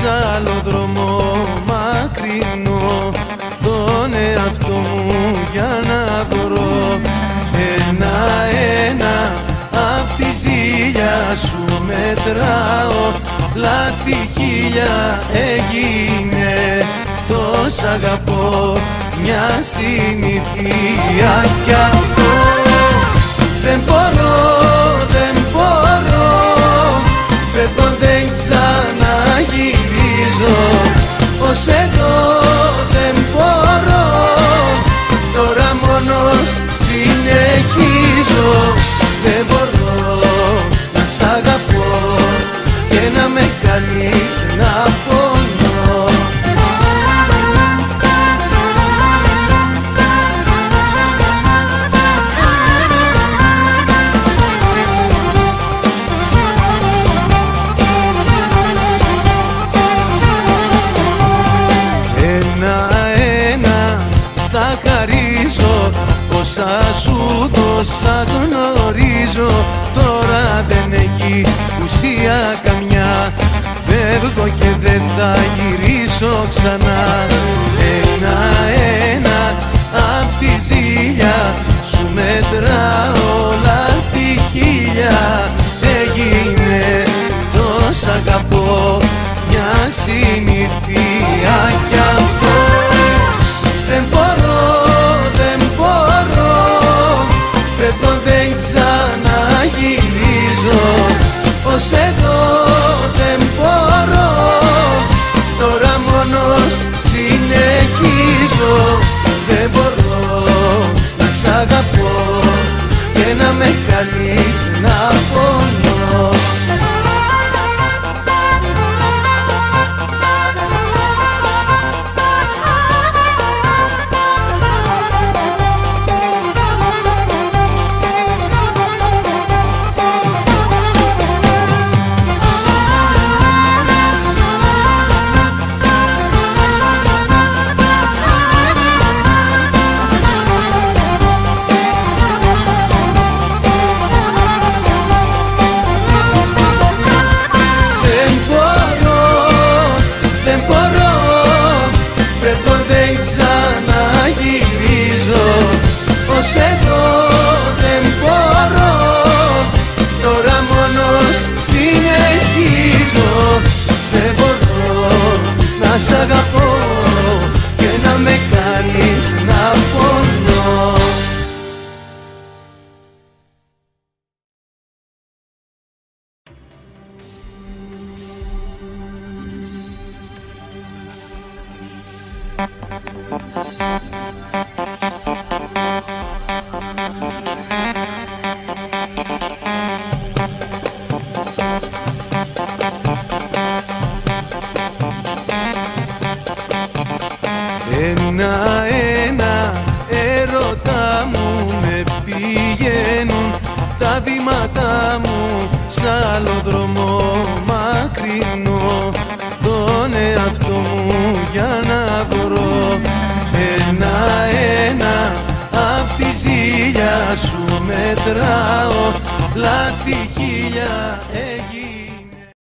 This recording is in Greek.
σ' άλλο δρόμο μακρινό, τον εαυτό μου για να βρω. Ένα-ένα απ' τη ζήλια σου μετράω, λάθη χίλια έγινε, τ' αγαπώ μια συνήθεια. Κι αυτό δεν μπορώ, δεν μπορώ, φεύγω δεν ξαναγυρίζω, ως εδώ δεν μπορώ, τώρα μόνος συνεχίζω. Δεν μπορώ να σ' αγαπώ και να με κάνεις να πονώ. Ένα-ένα στα χαρίζω, όσα σου δώσα γνωρίζω, τώρα δεν έχει ουσία καμιά, φεύγω και δεν θα γυρίσω ξανά. Ένα-ένα απ' τη ζήλια σου μετράω, λάθη χίλια έγινε, τ' αγαπώ μια συνήθεια. Κι αυτό δεν μπορώ, δεν μπορώ, φεύγω δεν ξαναγυρίζω, ως εδώ δεν μπορώ, τώρα μόνος συνεχίζω. Δεν μπορώ να σ' αγαπώ και να με κάνεις να πονώ. Ως εδώ δεν μπορώ, τώρα μόνος συνεχίζω. Δεν μπορώ να σ' αγαπώ και να με κάνεις να πονώ. Ένα-ένα έρωτα μου με πηγαίνουν τα βήματα μου σ' άλλο δρόμο μακρινό, τον εαυτό μου για να βρω. Ένα-ένα απ' τη ζήλια σου μετράω, λάθη χίλια έγινε.